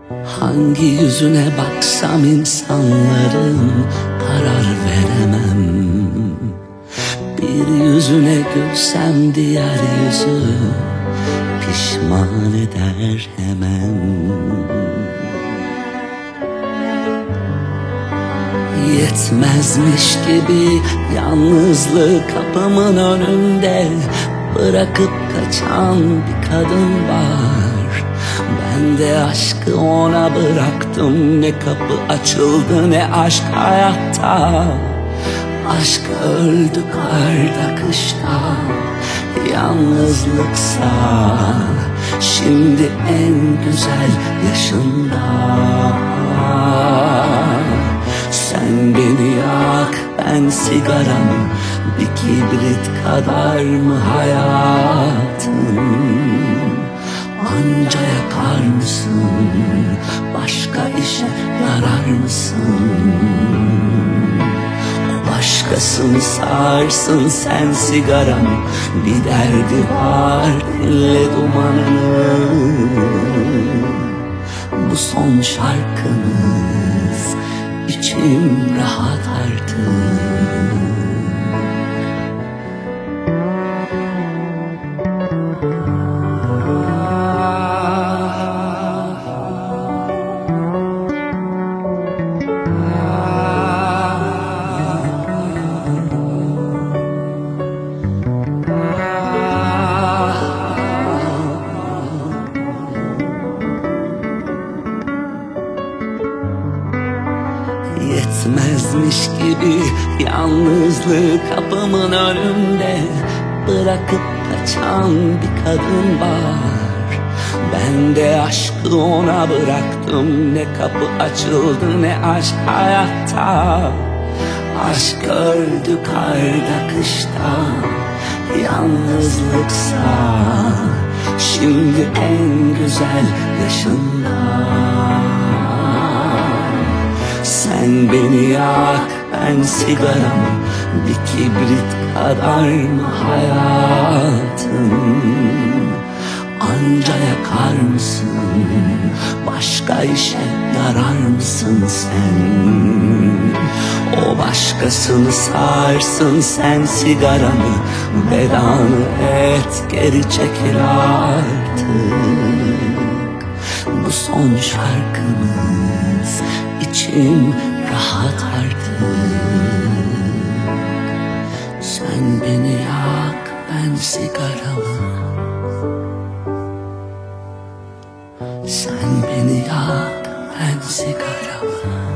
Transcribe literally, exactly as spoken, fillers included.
Hangi yüzüne baksam insanların karar veremem. Bir yüzüne gülsem diğer yüzü pişman eder hemen. Yetmezmiş gibi yalnızlığı kapımın önünde bırakıp kaçan bir kadın var. Ben de aşkı ona bıraktım. Ne kapı açıldı ne aşk hayatta. Aşk öldü karda kışta. Yalnızlıksa şimdi en güzel yaşında. Sen beni yak, ben sigaramı, bir kibrit kadar mı hayatın? Anca yakar mısın? Başka işe yarar mısın? O başkasını sarsın sen sigaramı, bir derdi var dinle dumanını. Bu son şarkımız, İçim rahat artık. Yetmezmiş gibi yalnızlığı kapımın önünde bırakıp kaçan bir kadın var. Ben de aşkı ona bıraktım. Ne kapı açıldı ne aşk hayatta. Aşk öldü karda kışta. Yalnızlıksa şimdi en güzel yaşında. Sen beni yak, ben sigaramı, bir kibrit kadar mı hayatın? Anca yakar mısın? Başka işe yarar mısın sen? O başkasını sarsın sen sigaramı, vedanı et geri çekil artık. Bu son şarkımız, İçim rahat artık. Sen beni yak, ben sigaramı. Sen beni yak, ben sigaramı.